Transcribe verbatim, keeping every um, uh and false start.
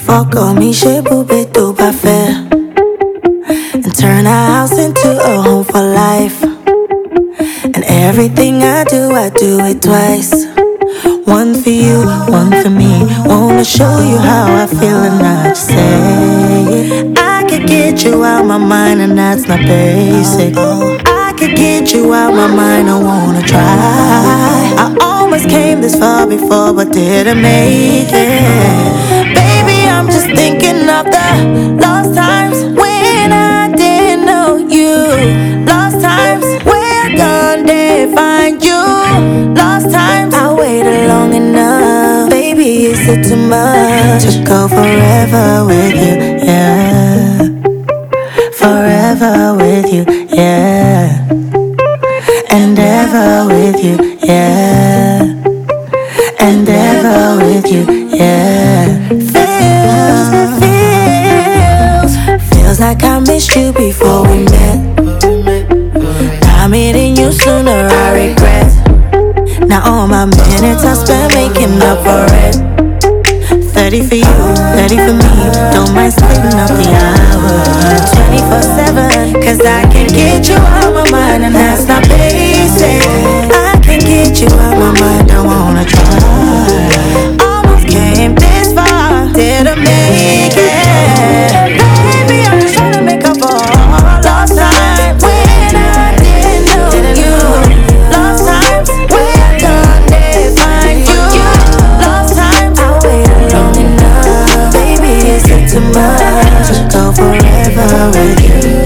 Fuck on me, shit, poupée tout parfait. And turn our house into a home for life. And everything I do, I do it twice. One for you, one for me. Wanna show you how I feel and not just say it. I could get you out my mind and that's not basic. I could get you out my mind, I wanna try. I almost came this far before but didn't make it. Baby, I'm just thinking of the lost times when I didn't know you. Lost times where gone did find you. Lost times I waited long enough. Baby, is it too much to go forever with you? Yeah, forever with you. Yeah, and ever with you. Yeah, and ever with you. Yeah, feels, feels, feels like I missed you before we met. Now meeting you sooner, I regret. Now all my minutes I spent making up for it. Thirty for you, thirty for me. Don't mind splitting up the hours. Twenty-four seven, cause I can get you out my mind and that's not basic. I can get you out my mind, I wanna try. Almost came this far, didn't make it. Baby, I'm just trying to make up for all lost time when I didn't know you. Lost times when done they find you. Lost times I waited long enough. Baby, is it too much to go forever with you?